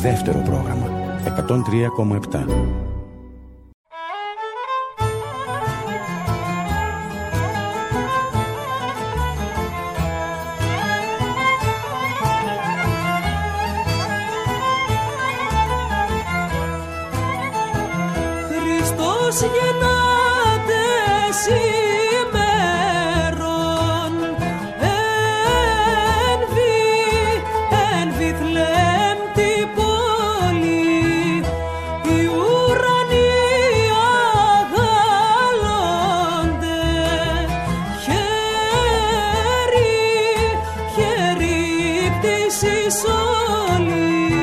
Δεύτερο πρόγραμμα 103,7. Χριστός γεννάται σήμερον, εν Βιθλεέμ την πόλη, οι ουρανοί αγαλώνται, χέρι πτήσης όλη.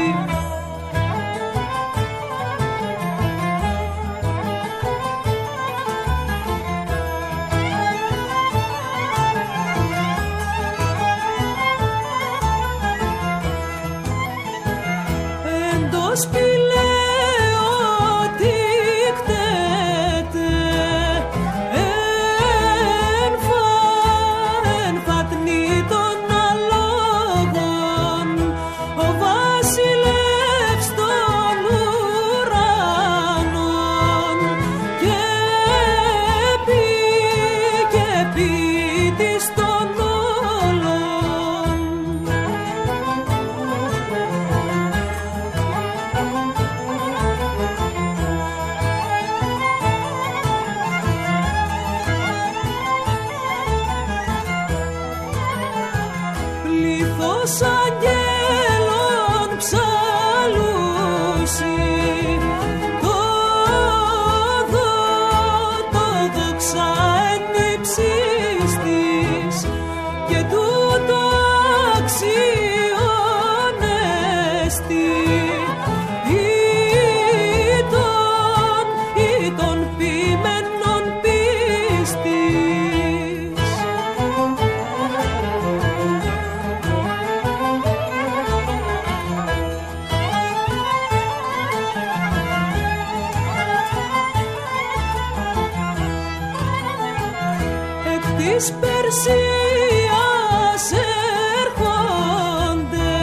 Της Περσίας έρχονται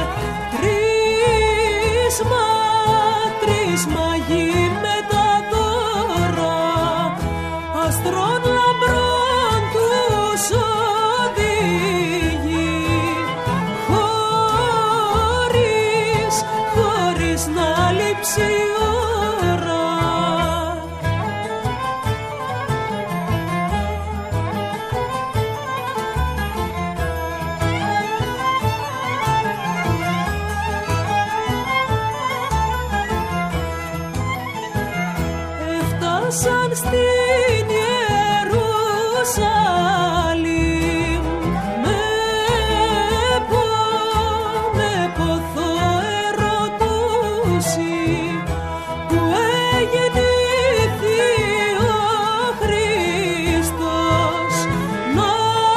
τρεις μαγεί μετά τώρα, αστρών λαμπρών τους οδηγεί, χωρίς να λείψει η ώρα. Σαν στην Ιερουσαλήμ με ποθό ερωτούσι, που εγεννήθη ο Χριστός, να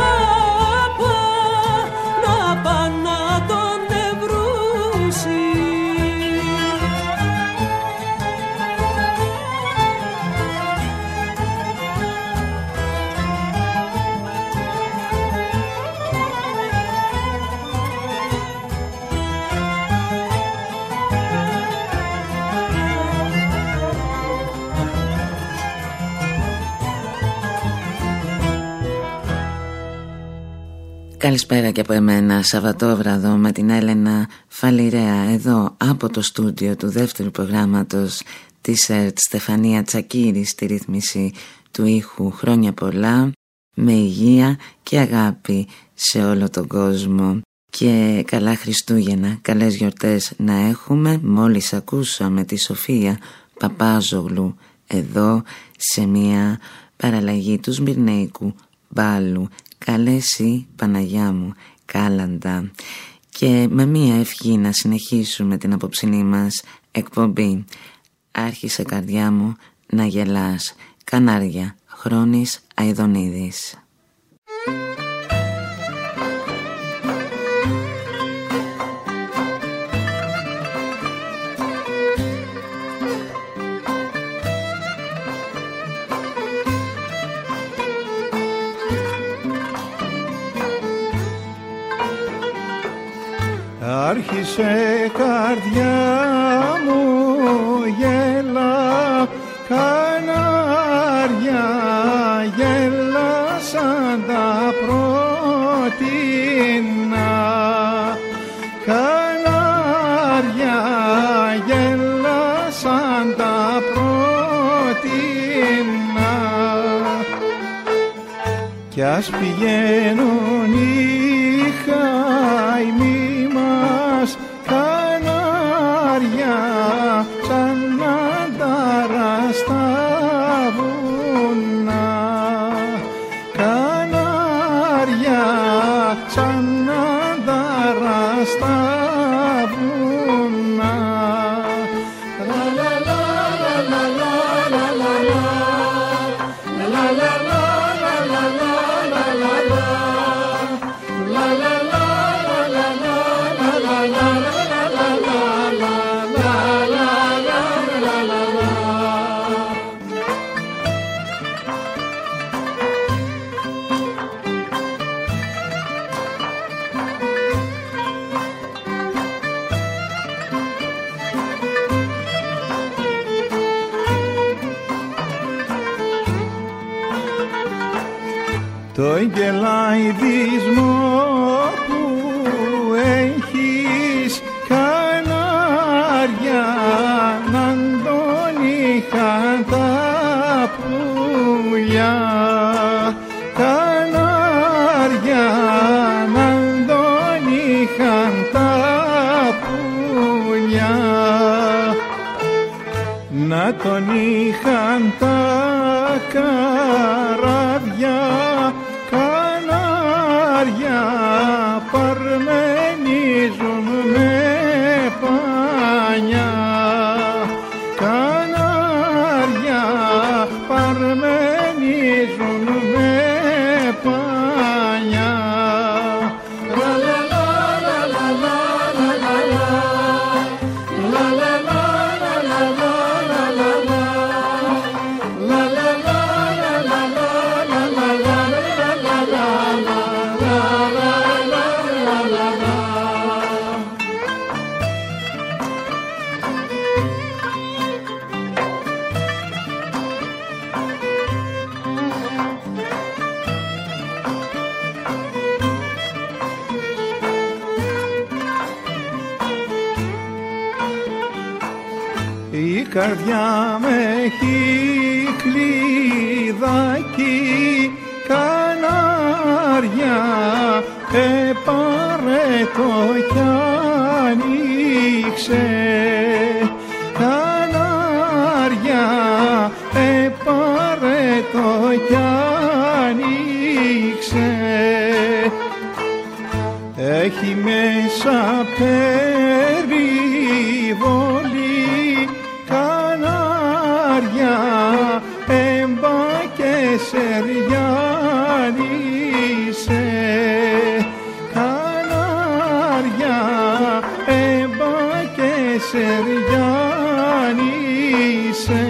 πά να τον ευρούσει. Καλησπέρα και από εμένα, Σαββατόβραδο με την Έλενα Φαλιρέα, εδώ από το στούντιο του δεύτερου προγράμματος της ΕΡΤ, Στεφανία Τσακίρη στη ρύθμιση του ήχου. Χρόνια πολλά, με υγεία και αγάπη σε όλο τον κόσμο και καλά Χριστούγεννα, καλές γιορτές να έχουμε. Μόλις ακούσαμε τη Σοφία Παπάζογλου εδώ σε μια παραλλαγή του Σμυρνέικου Μπάλου. Καλέ εσύ Παναγιά μου, κάλαντα. Και με μία ευχή να συνεχίσουμε την απόψινή μας εκπομπή. Άρχισε καρδιά μου να γελάς. Κανάρια, Χρόνης Αηδονίδης. Άρχισε καρδιά μου γέλα, κανάρια γέλα σαν τα πρώτινα. Κανάρια γέλα σαν τα πρώτινα. Κι ας πηγαίνουν οι χαϊμοί μας κανάρια σαν αντάρα στα βουνά. Κανάρια σαν αντάρα στα βουνά. Λα λα λα λα λα λα λα λα λα λα λα. Το εγγελαϊδισμό που έχεις κανάρια να τον είχαν τα πουλιά. Κανάρια να τον είχαν τα πουλιά. Να τον είχαν τα καράβια. Κανάρια παρμενίζουν με πανιά. Κανάρια παρμενίζουν με πανιά. Λα λα λα λα λα λα λα λα λα λα λα λα λα λα λα. Η καρδιά με έχει κλειδάκι, κανάρια πάρε το κι άνοιξε. Κανάρια πάρε το κι άνοιξε. Έχει μέσα περιβολή κανάρια έμπα και σεριάνισε. Κανάρια έμπα και σεριάνισε.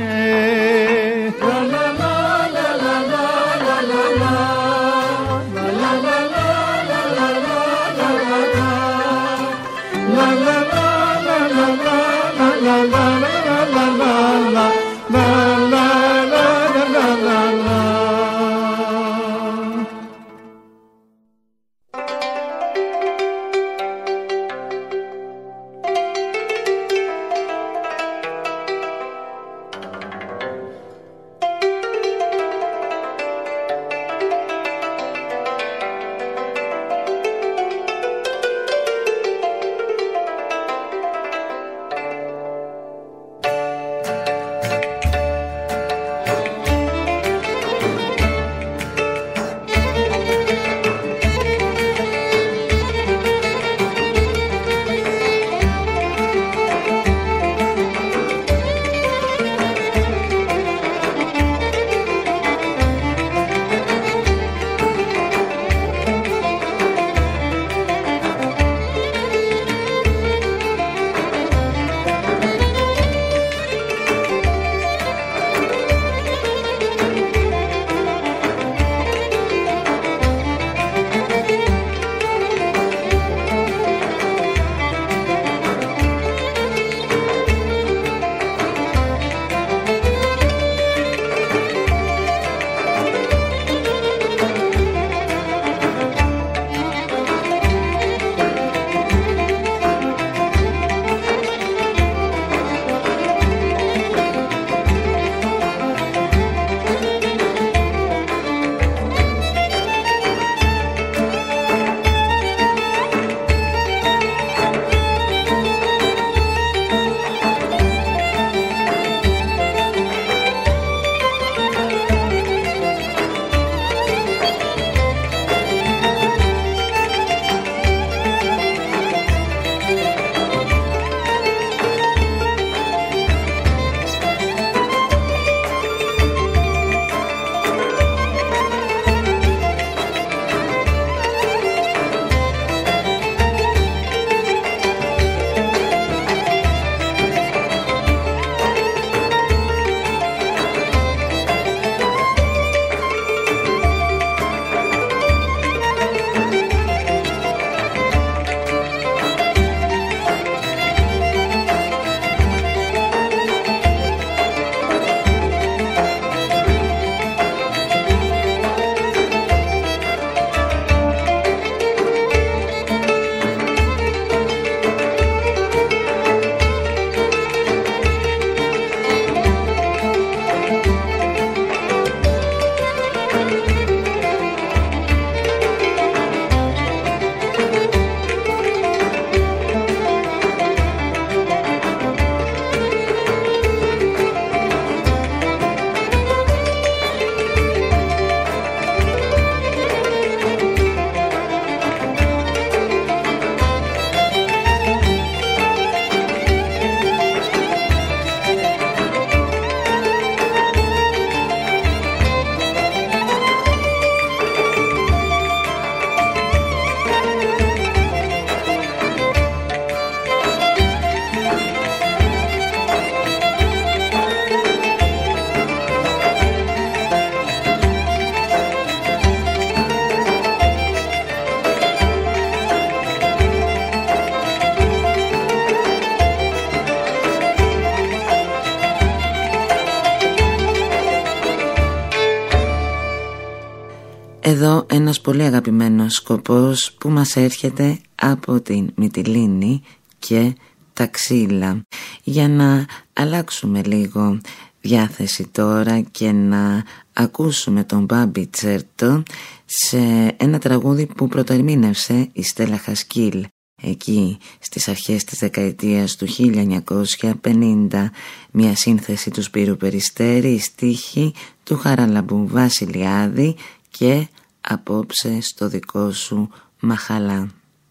εδώ ένας πολύ αγαπημένος σκοπός που μας έρχεται από την Μυτιλήνη και τα ξύλα. Για να αλλάξουμε λίγο διάθεση τώρα και να ακούσουμε τον Μπάμπι Τσέρτο σε ένα τραγούδι που πρωτοερμήνευσε η Στέλλα Χασκίλ εκεί στις αρχές της δεκαετίας του 1950, μια σύνθεση του Σπύρου Περιστέρη, στίχη του Χαραλαμπού Βασιλιάδη και απόψε στο δικό σου μαχαλά.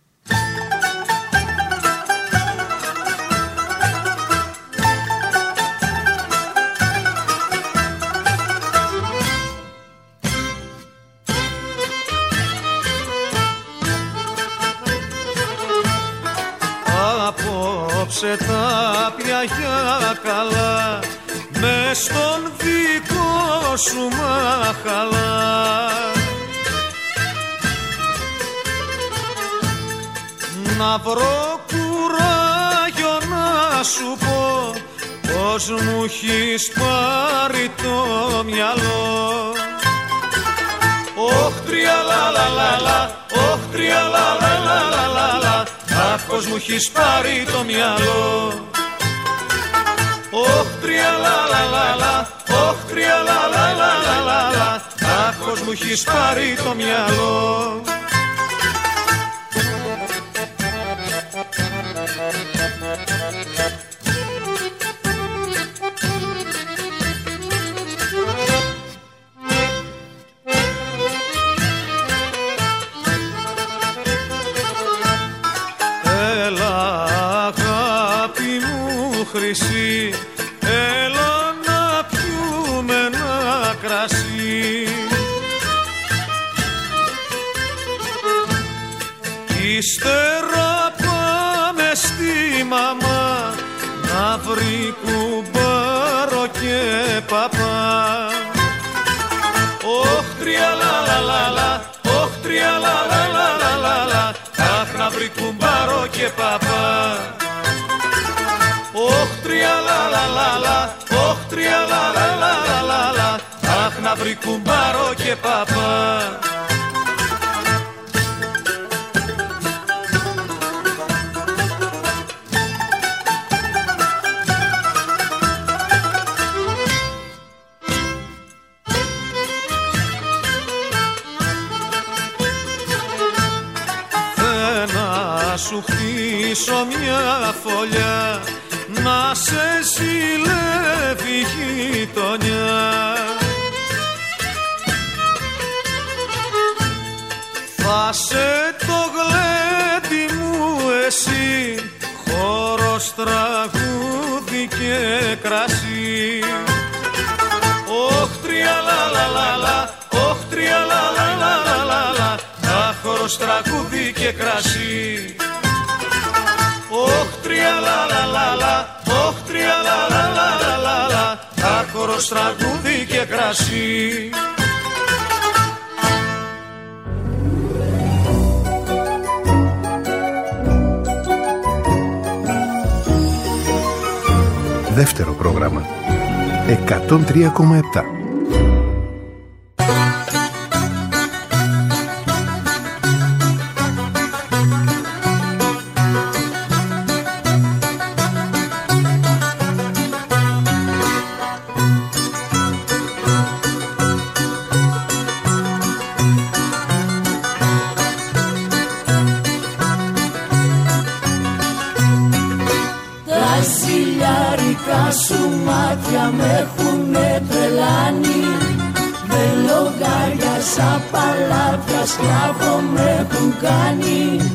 Απόψε τα πιαγιά καλά μες στον δικό σου μαχαλά. Να βρω κουράγιο να σου πω πως μου έχεις πάρει το μυαλό. Όχ τριαλαλαλαλα, όχ τριαλαλαλαλαλα, αχ πως μου έχεις πάρει το μυαλό. Όχ τριαλαλαλαλα, όχ τριαλαλαλαλαλα, αχ πως μου έχεις πάρει το μυαλό. Χρυσή, έλα να πιούμε ένα κρασί. Ύστερα πάμε στη μαμά να βρει κουμπάρο και παπά. Όχ τριαλαλαλαλα, όχ τριαλαλαλαλαλα, αχ να βρει κουμπάρο και παπά. Όχ τριαλαλαλαλα, όχ τριαλαλαλαλαλα, αχ να βρει κουμπάρο και παπά. Να σου χτίσω μια φωλιά να σε ζηλεύει η γειτονιά. Θα σε το γλέντι μου εσύ, χώρος, τραγούδι και κρασί. Όχ τριαλαλαλαλα, όχ τριαλαλαλαλαλα, αχ χώρος, τραγούδι και κρασί. Όχ τριαλαλαλαλα, όχ τριαλαλαλαλαλα, αχ χώρος, τραγούδι και κρασί. Δεύτερο πρόγραμμα 103,7. Σου μάτια με έχουνε τρελάνει, με λογάρια σαν παλάτια σκλάβο με έχουν κάνει.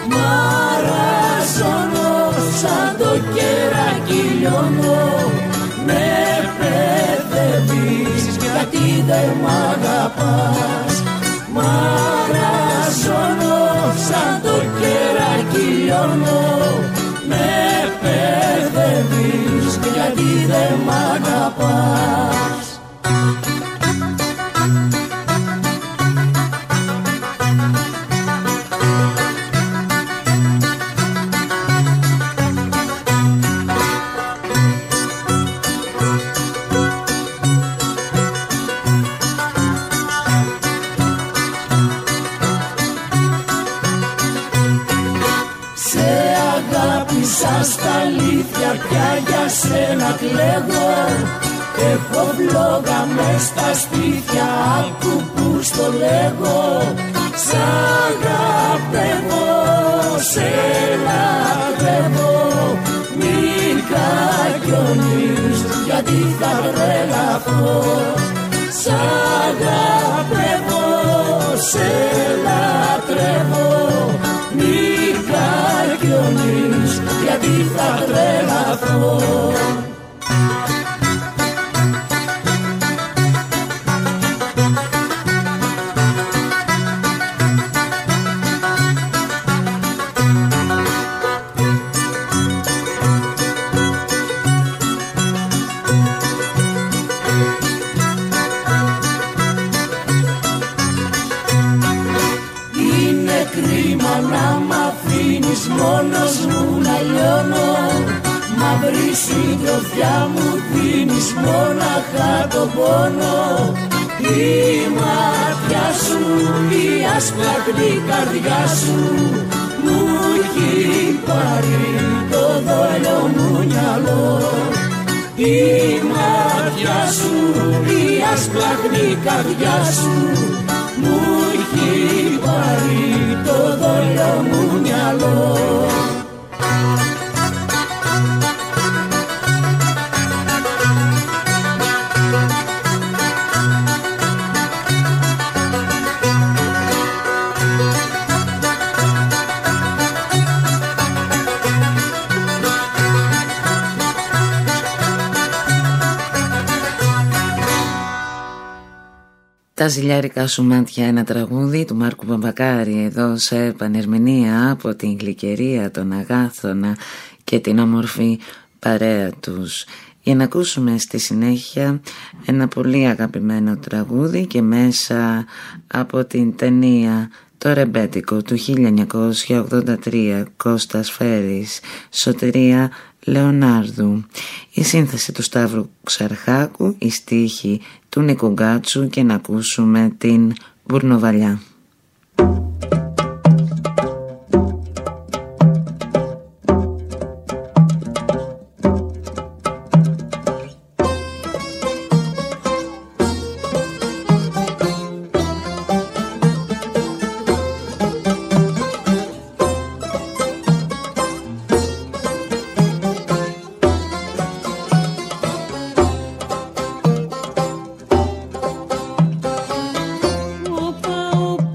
Μαραζώνω σαν το κεράκι λιώνω, με παιδεύεις γιατί δεν μ' αγαπάς. Μαραζώνω σαν το κεράκι λιώνω, με παιδεύεις γιατί δεν μ' αγαπάς. Άφησα στα αλήθεια πια για σένα κλαίγω. Έχω βλόγα μες στα σπίτια, άκου που στο λέγω. Σ' αγαπεύω, σε λατρεύω. Μην κακιώνεις γιατί θα τρελαθώ. Σ' αγαπεύω, σε λατρεύω. Μην κακιώνεις γιατί θα τρελαθώ. Μόνος μου να λιώνω, μαύρη συντροφιά μου δίνεις μοναχά το πόνο. Η μάτια σου, η ασπλαχνή καρδιά σου μου έχει πάρει το δόλιο μου μυαλό. Η μάτια σου, η ασπλαχνή καρδιά σου μου έχει πάρει το δόλιο μου μυαλό. Τα ζηλιάρικα σου μάτια, ένα τραγούδι του Μάρκου Βαμβακάρη εδώ σε επανερμηνία από την γλυκερία των Αγάθωνα και την όμορφη παρέα τους. Για να ακούσουμε στη συνέχεια ένα πολύ αγαπημένο τραγούδι και μέσα από την ταινία Το Ρεμπέτικο του 1983, Κώστας Φέρης, Σωτηρία Λεωνάρδου. Η σύνθεση του Σταύρου Ξαρχάκου, η στίχη του Νίκου Γκάτσου και να ακούσουμε την Μπουρνοβαλιά. Όπα, όπα.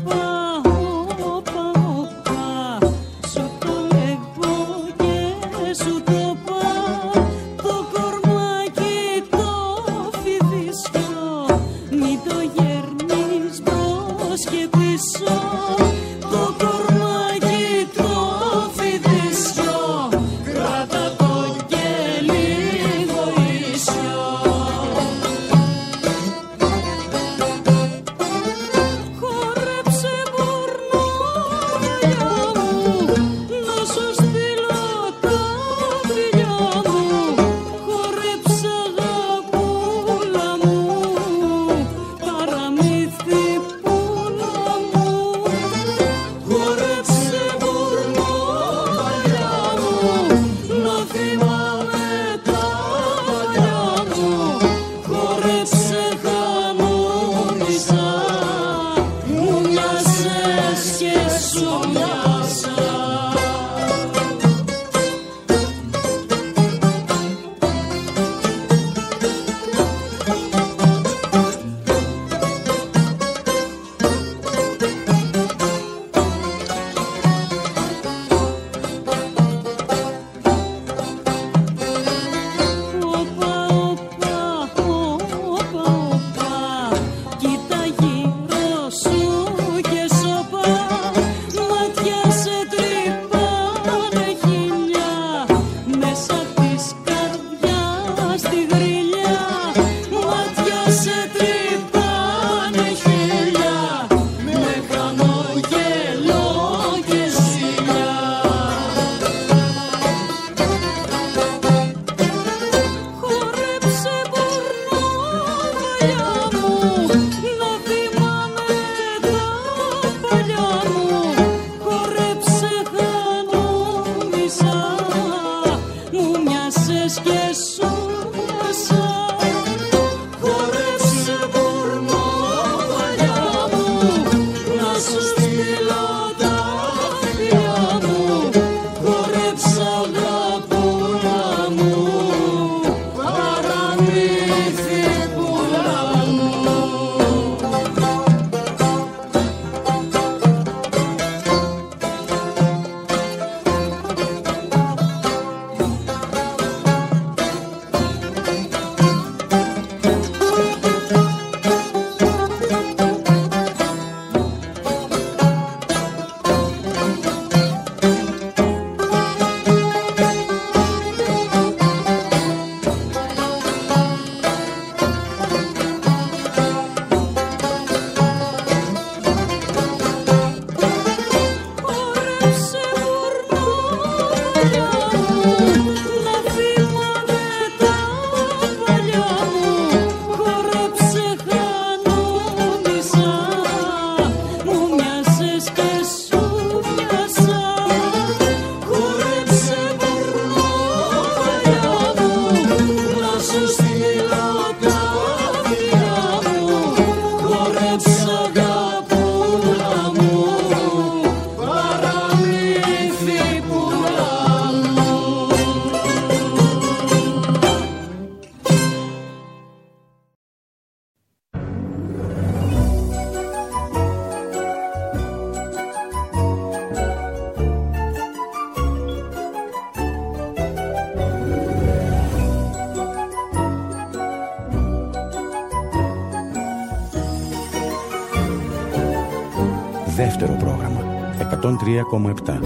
103,7.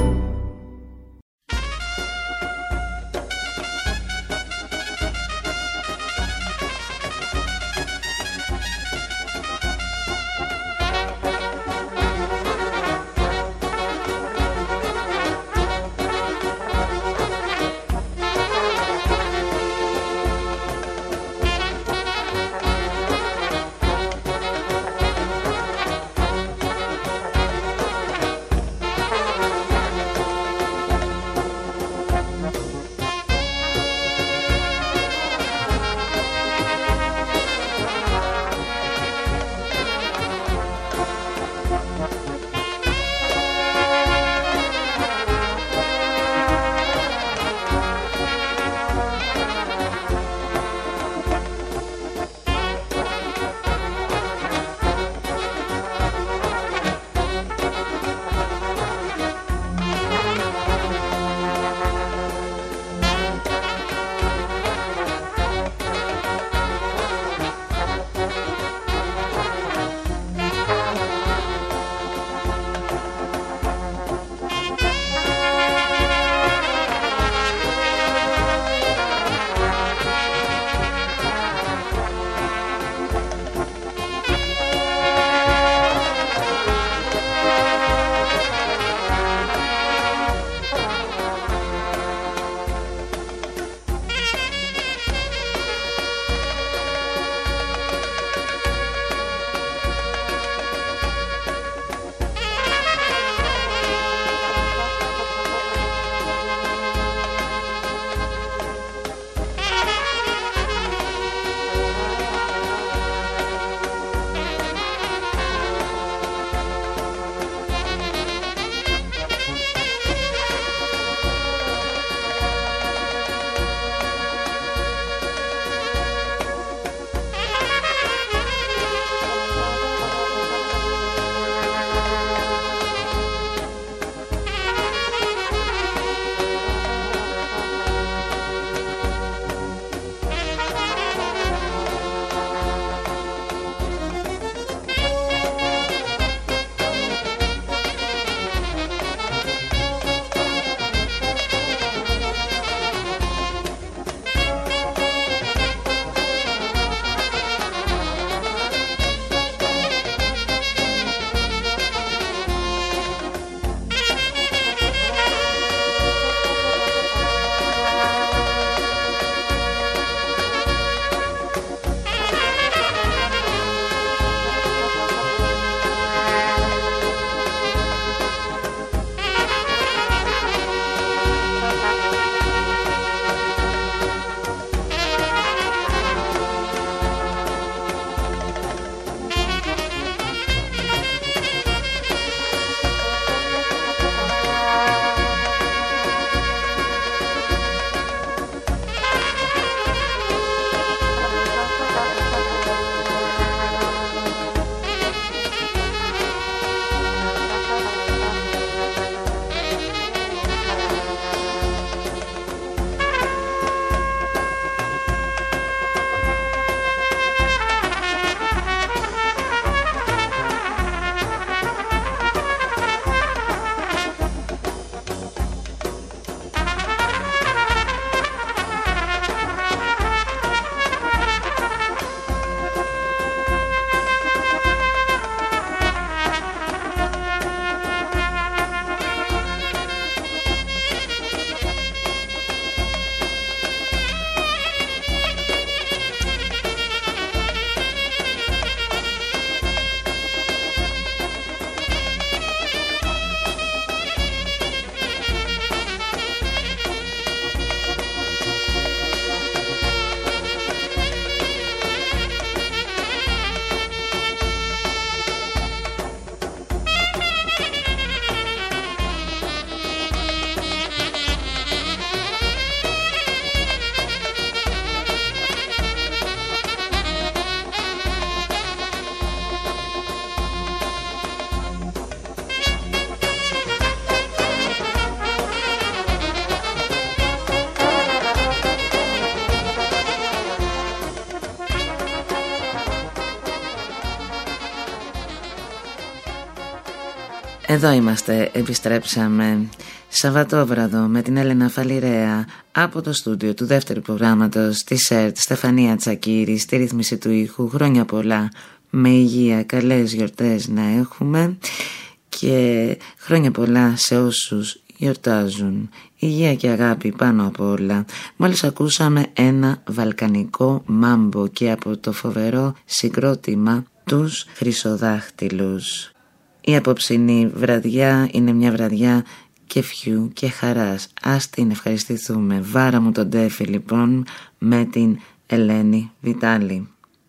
Εδώ είμαστε, επιστρέψαμε. Σαββατόβραδο με την Έλενα Φαλιρέα από το στούντιο του δεύτερου προγράμματος της ΕΡΤ, Στεφανία Τσακίρη, στη ρύθμιση του ήχου. Χρόνια πολλά, με υγεία, καλές γιορτές να έχουμε και χρόνια πολλά σε όσους γιορτάζουν. Υγεία και αγάπη πάνω απ' όλα. Μόλις ακούσαμε ένα βαλκανικό μάμπο και από το φοβερό συγκρότημα τους Χρυσοδάχτυλους. Η απόψινή βραδιά είναι μια βραδιά κεφιού και χαράς. Ας την ευχαριστηθούμε. Βάρα μου τον Τέφη λοιπόν με την Ελένη Βιτάλη.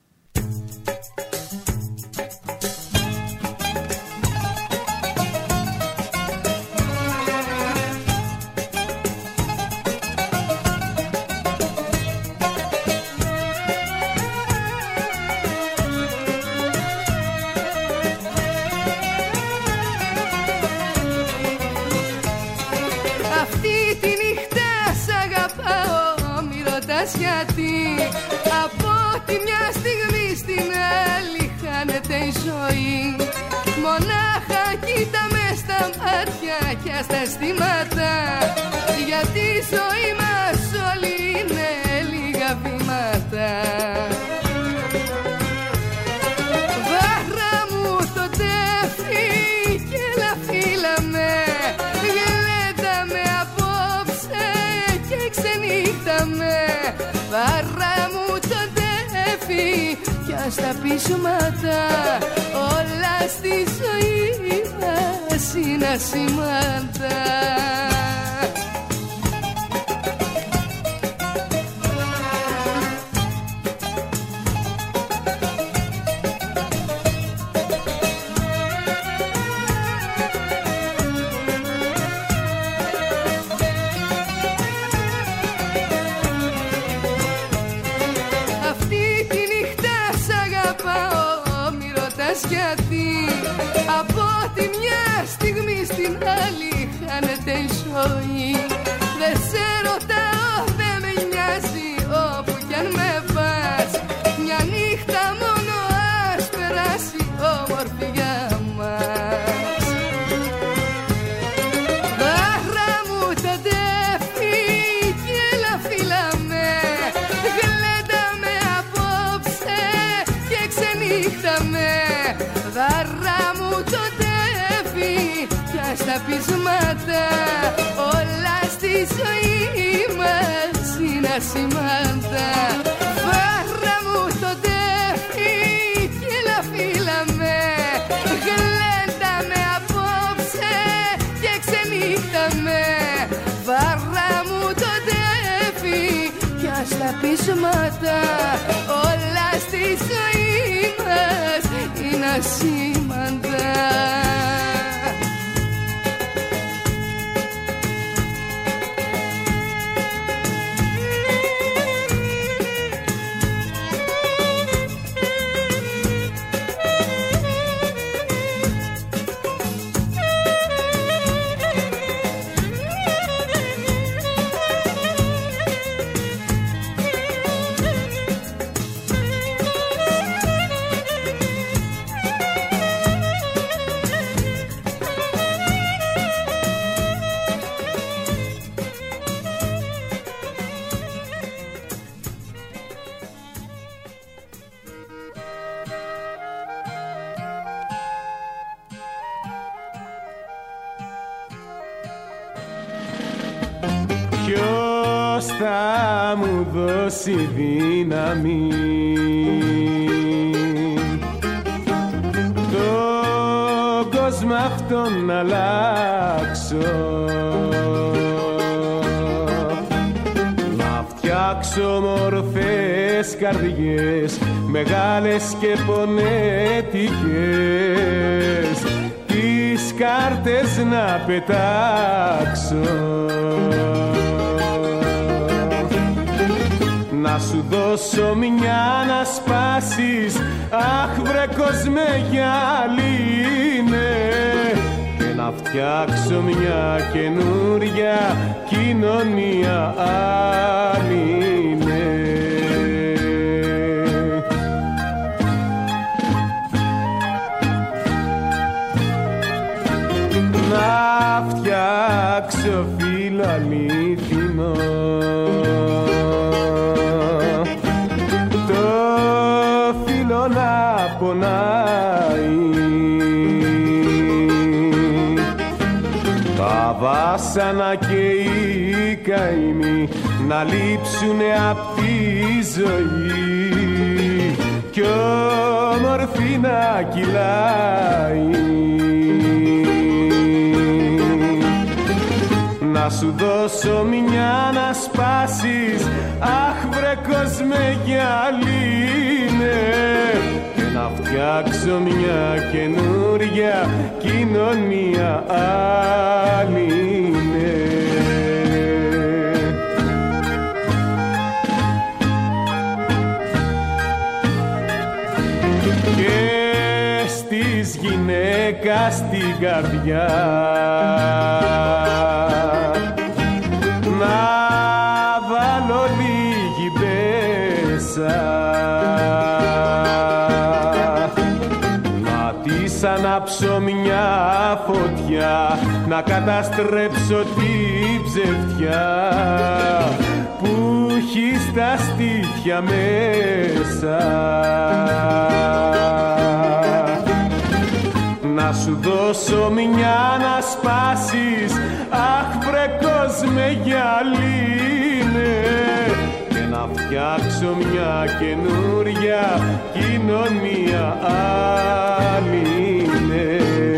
Γιατί από τη μια στιγμή στην άλλη χάνεται η ζωή. Μονάχα κοίτα μες στα μάτια και στα αισθήματα, γιατί η ζωή μας όλη είναι λίγα βήματα. Βάρα μου το τέφι και έλα φίλα με, γλέντα με απόψε και ξενύχτα με. Βάρα μου το τέφι κι ας τα πείσματα, όλα στη ζωή μας είναι ασήμαντα. Γιατί από τη μια στιγμή στην άλλη χάνεται η ζωή. Δεν σε ρωτάω, δεν με νοιάζει όπου κι αν με πας. Μια νύχτα μόνο ας περάσει όμορφη για μας. Βάρα μου τα τέφι και έλα φίλα με, γλέντα με απόψε και ξενύχτα με. Βάρα μου το τέφι κι ας τα πείσματα, όλα στη ζωή μας είναι ασήμαντα. Βάρα μου το τέφι κι έλα φίλα με, γλέντα με απόψε και ξενύχτα με. Βάρα μου το τέφι κι ας τα πείσματα, όλα στη ζωή μας είναι ασήμαντα. Ποιος θα μου δώσει δύναμη τον κόσμο αυτόν να αλλάξω, να φτιάξω μορφές καρδιές μεγάλες και πονέτικες, τις κάρτες να πετάξω, να σου δώσω μια να σπάσεις, αχ βρε κόσμε γυάλι είναι, και να φτιάξω μια καινούρια κοινωνία άλλη είναι. αληθινό. Το φύλλο να πονάει, τα βάσανα και οι καημοί να λείψουνε απ' τη ζωή κι όμορφη να κυλάει. Να σου δώσω μια να σπάσεις, αχ βρε κόσμε γυαλίνε, και να φτιάξω μια καινούρια κοινωνία άλληνε. Και στις γυναίκας την καρδιά να βάλω λίγη μπέσα, να της ανάψω μια φωτιά, να καταστρέψω την ψευτιά που έχει στα στήθια μέσα. Να σου δώσω μια να σπάσεις, αχ βρε κόσμε γυαλίνε, και να φτιάξω μια καινούρια κοινωνία άλληνε.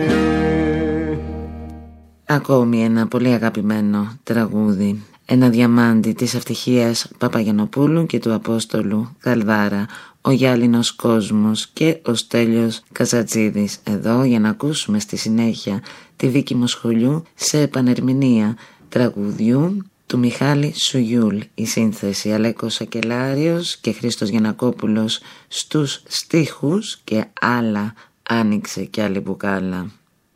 Ακόμη ένα πολύ αγαπημένο τραγούδι, ένα διαμάντι της ευτυχίας Παπαγιαννοπούλου και του Απόστολου Καλδάρα, ο γυάλινος κόσμος και ο Στέλιος Καζατζίδης, εδώ για να ακούσουμε στη συνέχεια τη Βίκη Μοσχολιού σε επανερμηνεία τραγουδιού του Μιχάλη Σουγιούλ. Η σύνθεση Αλέκος Σακελάριος και Χρήστος Γιαννακόπουλος στους στίχους και άλλα άνοιξε κι άλλη μπουκάλα.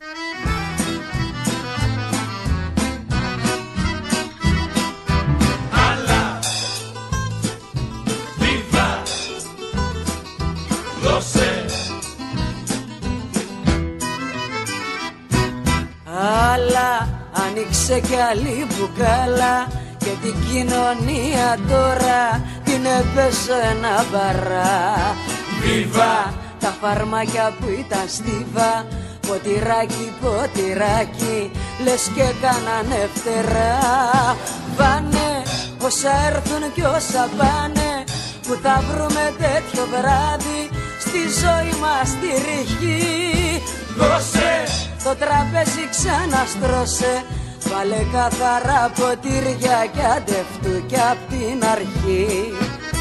Αλλά άνοιξε κι άλλη μπουκάλα και την κοινωνία τώρα την έπεσε ένα μπαρά. Βίβα τα φαρμάκια που ήταν στίβα, ποτηράκι ποτηράκι λες και κάνανε φτερά. Πάνε όσα έρθουν κι όσα πάνε, που θα βρούμε τέτοιο βράδυ στη ζωή μας τη ρηχή. Δώσε το τραπέζι ξαναστρώσε, βάλε καθαρά ποτήρια κι αντευτού κι απ' την αρχή.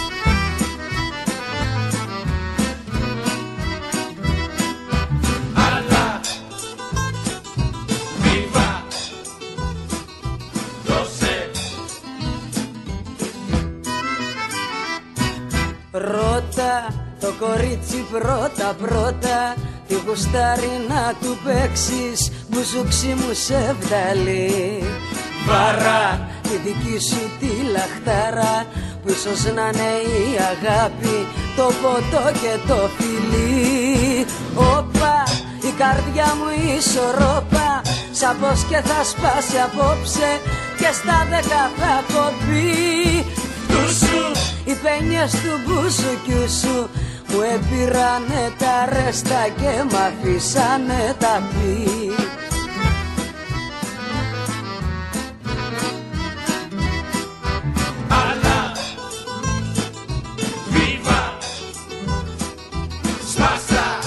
Αλλά βίβα δώσε. Ρώτα το κορίτσι πρώτα πρώτα, τι γουστάρει να του παίξεις, μπουζούξι μου σε βδαλεί. Βαρά τη δική σου τη λαχτάρα, που ίσως να είναι η αγάπη, το ποτό και το φιλί. Όπα, η καρδιά μου ισορρόπα, σαν πως και θα σπάσει απόψε και στα 10 θα κοπεί. Τούσου, οι πένιες του μπουζουκιού σου μου έπειρανε τα ρέστα και μ' αφήσανε τα πει. Αλλά βίβα σπάσα.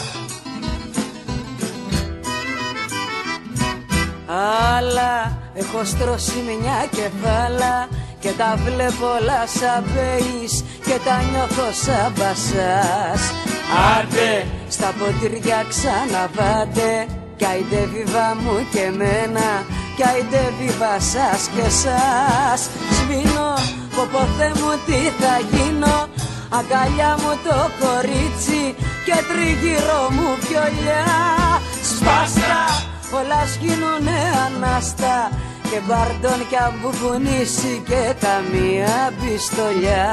Αλλά έχω στρώσει μια κεφάλα και τα βλέπω όλα σαν πέις και τα νιώθω σαν μπασάς. Άντε στα ποτήρια ξαναβάτε, κι άιντε βίβα μου και εμένα, κι άιντε βίβα σας και σας. Σβήνω, πω Θεέ μου τι θα γίνω, αγκαλιά μου το κορίτσι και τριγύρω μου πιολιά. Σπάστα, όλα σγίνουνε ανάστα και μπαρντών κι αμπουμπουνίσει και καμία πιστολιά.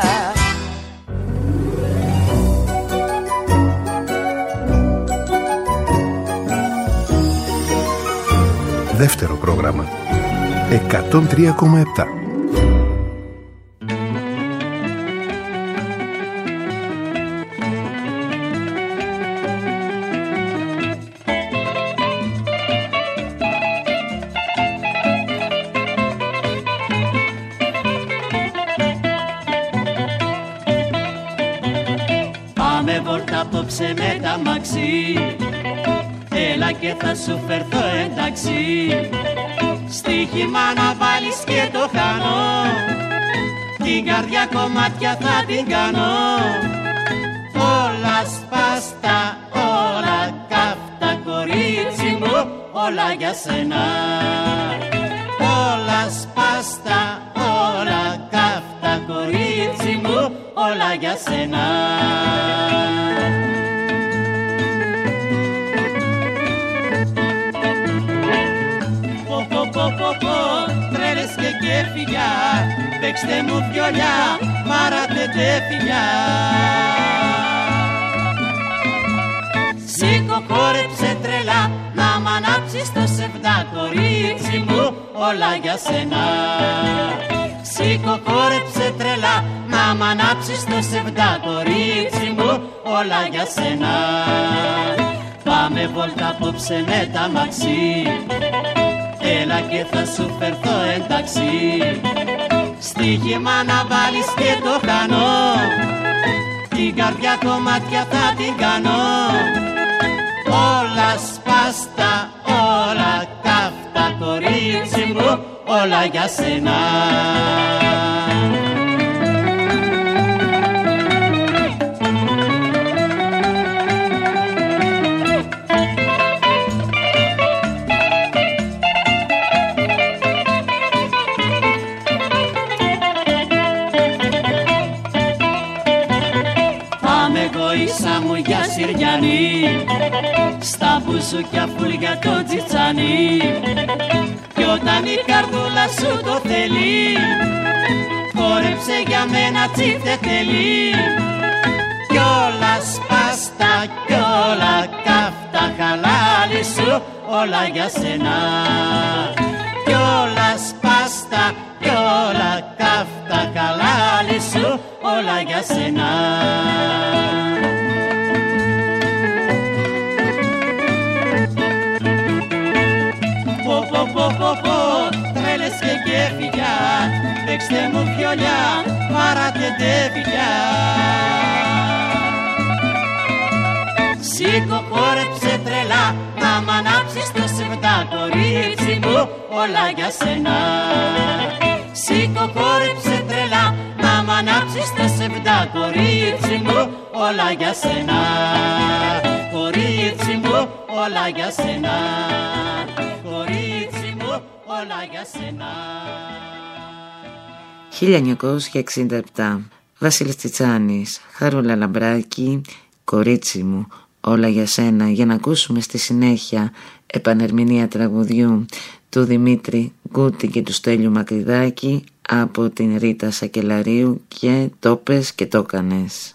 Δεύτερο πρόγραμμα. 103,7. Πάμε βόλτα απόψε με τα μαξί, έλα και θα σου φερθώ εντάξει. Στοίχημα να βάλεις και το χάνω, την καρδιά κομμάτια θα την κάνω. Όλα σπάστα, όλα καύτα κορίτσι μου, όλα για σένα. Όλα σπάστα, όλα καύτα κορίτσι μου, όλα για σένα. Τρέλες και κέφιλια, παίξτε μου βιολιά, μάρατε τέφιλια. Σήκω χόρεψε τρελά, να μ' ανάψεις το σεβδά κορίτσι μου, όλα για σένα. Σήκω χόρεψε τρελά, να μ' ανάψεις το σεβδά κορίτσι μου, όλα για σένα. Πάμε βόλτα απόψε με τα μαξί, έλα και θα σου φερθώ εντάξει. Στοίχημα να βάλεις και το χάνω, την καρδιά κομμάτια θα την κάνω. Όλα σπάστα, όλα καύτα κορίτσι μου, όλα για σένα. Μου για Συριανή, στα μπουζούκια φούλια το τζιτσάνι. Κι όταν η καρδούλα σου το θέλει, χόρεψε για μένα τσίφτε τελεί. Κι όλα σπάστα κι όλα καύτα χαλάλη σου, όλα για σένα. Κι όλα σπάστα κι όλα καύτα χαλάλη σου, όλα για σένα. Τρέλες και κέφιλια, παίξτε μου βιολιά, μάρατε τέφιλια. Σήκω χόρεψε τρελά, να μ' ανάψεις το σεβδά κορίτσι μου, όλα για σένα. Σήκω χόρεψε τρελά, να μ' ανάψεις το σεβδά κορίτσι μου, όλα για σένα. Κορίτσι μου, όλα για σένα. Κορίτσι μου, όλα για σένα. 1967. Βασίλης Τσιτσάνης, Χαρούλα Λαμπράκη, κορίτσι μου, όλα για σένα. Για να ακούσουμε στη συνέχεια επανερμηνεία τραγουδιού του Δημήτρη Γκούτη και του Στέλιου Μακρυδάκη από την Ρίτα Σακελαρίου και το πες και το κάνες.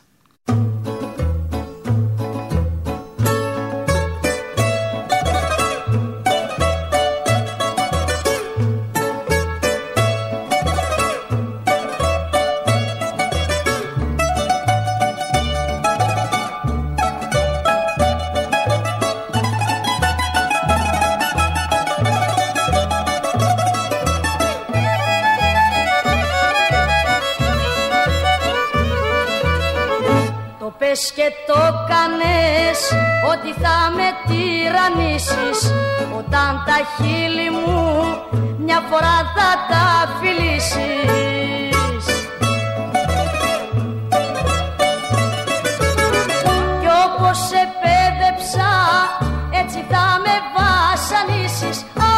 Και το κάνες ότι θα με τυραννήσεις, όταν τα χείλη μου μια φορά θα τα φιλήσεις. Κι όπως σε πέδεψα έτσι θα με βασανίσεις.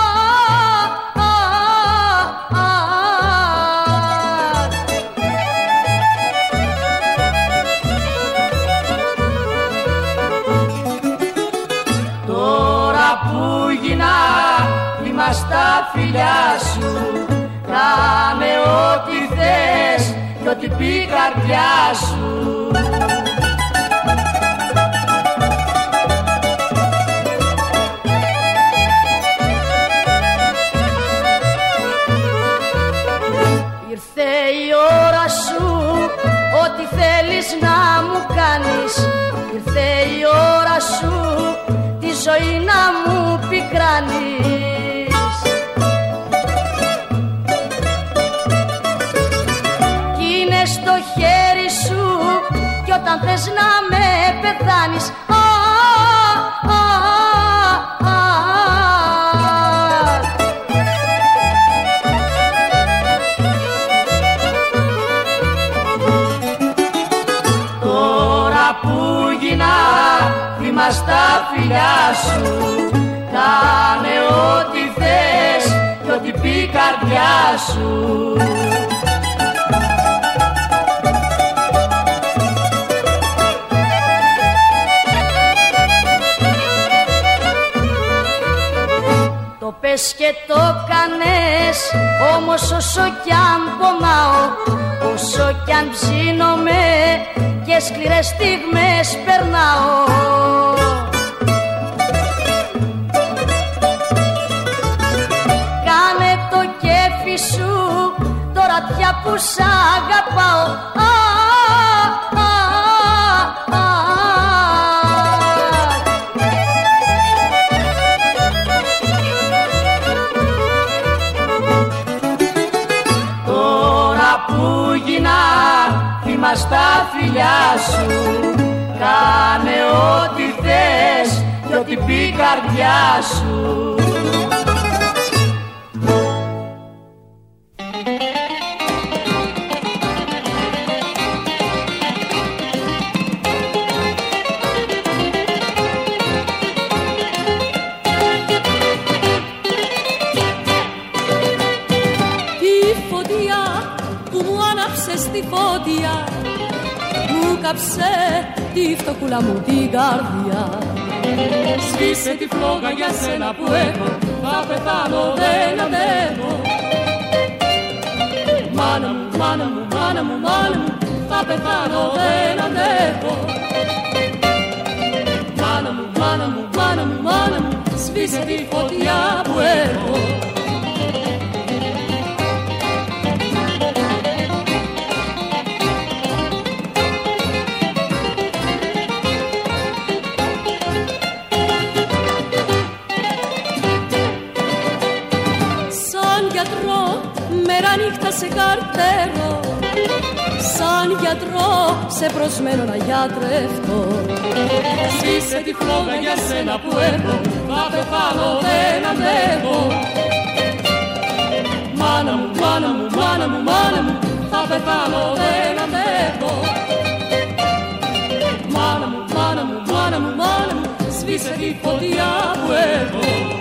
Στα φιλιά σου κάνε ό,τι θες κι ό,τι πει η καρδιά σου. Ήρθε η ώρα σου, ό,τι θέλεις να μου κάνεις. Ήρθε η ώρα σου, τη ζωή να μου πικράνεις. Κι είναι στο χέρι σου, κι όταν θες να με πεθάνεις. Θύμα στα φιλιά σου, κάνε ό,τι θες κι ό,τι πει η καρδιά σου. Το πες και το κάνες, όμως όσο κι αν πονάω, όσο κι αν ψήνομαι και σκληρές στιγμές περνάω. Κάνε το κέφι σου, τώρα πια που σ' αγαπάω. Τώρα που γίνα θύμα στα φιλιά σου, κάνε ό,τι θες κι ό,τι πει η καρδιά σου. Τη φώτια μου κάψε τη φτωχούλα μου την καρδιά. Σβήσε τη φλόγα για σένα που έχω, θα πεθάνω δεν αντέχω. Μάνα μου, μάνα μου, μάνα μου, μάνα μου, θα πεθάνω δεν αντέχω. Μάνα μου, μάνα μου, μάνα μου, μάνα μου, σβήσε τη φωτιά που έχω. Νύχτα σε καρτέρω, σαν γιατρό σε προσμένω να γιατρευτώ. Σβήσε τη φλόγα για σένα που έχω, θα πεθάνω δεν αντέχω. Μάνα μου, μάνα μου, μάνα μου, μάνα μου, θα πεθάνω δεν αντέχω. Μάνα μου, μάνα μου, μάνα μου, μάνα μου, σβήσε τη φωτιά που έχω.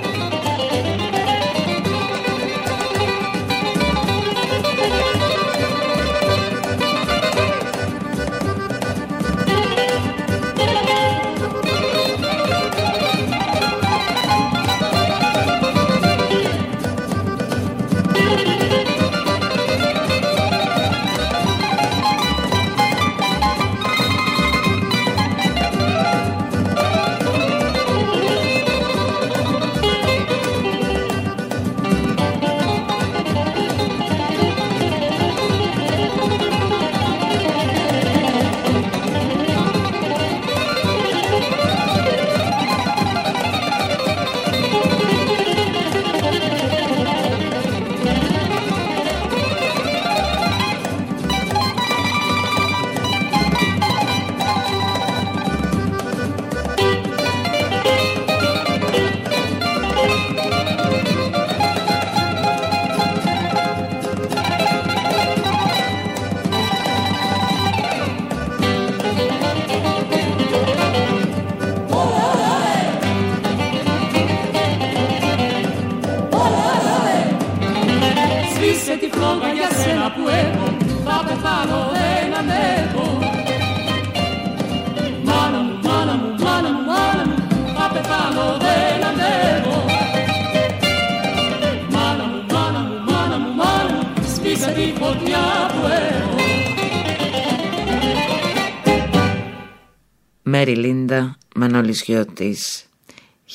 Μέρι Λίντα, Μανώλης Γιώτης,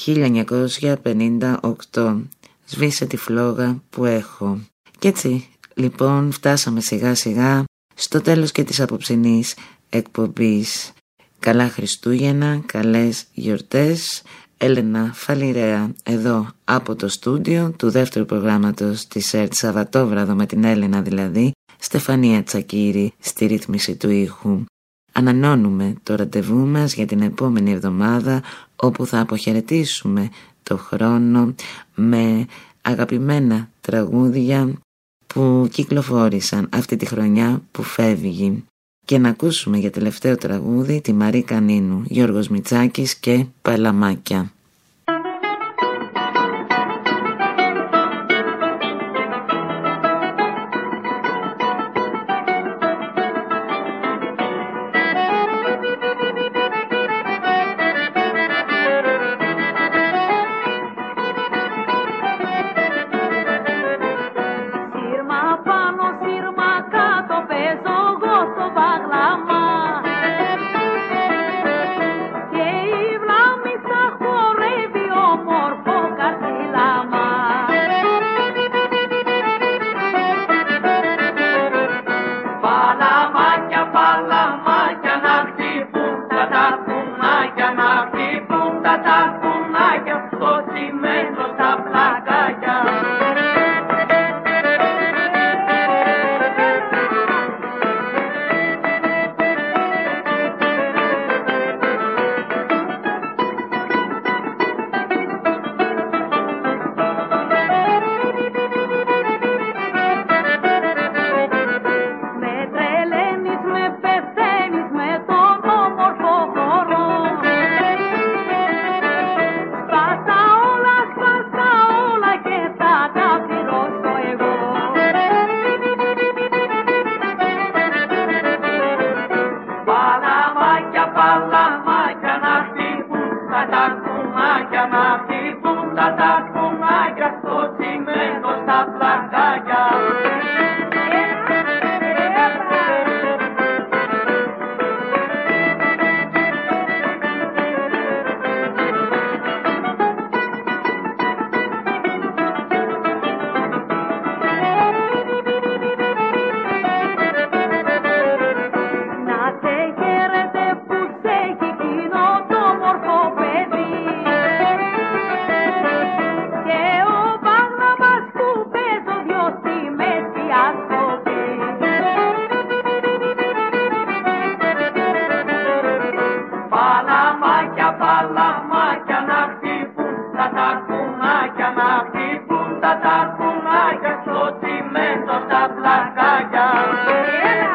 1958. Σβήσε τη φλόγα που έχω. Κι έτσι λοιπόν φτάσαμε σιγά σιγά στο τέλος και της απόψινής εκπομπής. Καλά Χριστούγεννα, καλές γιορτές. Έλενα Φαλιρέα εδώ από το στούντιο του δεύτερου προγράμματος της ΕΡΤ Σαββατόβραδο με την Έλενα δηλαδή, Στεφανία Τσακίρη στη ρύθμιση του ήχου. Ανανώνουμε το ραντεβού μας για την επόμενη εβδομάδα, όπου θα αποχαιρετήσουμε το χρόνο με αγαπημένα τραγούδια που κυκλοφόρησαν αυτή τη χρονιά που φεύγει. Και να ακούσουμε για τελευταίο τραγούδι τη Μαρή Κανίνου, Γιώργος Μητσάκης και Παλαμάκια. τα κουνάκια στο τσιμέντο στα πλακάκια.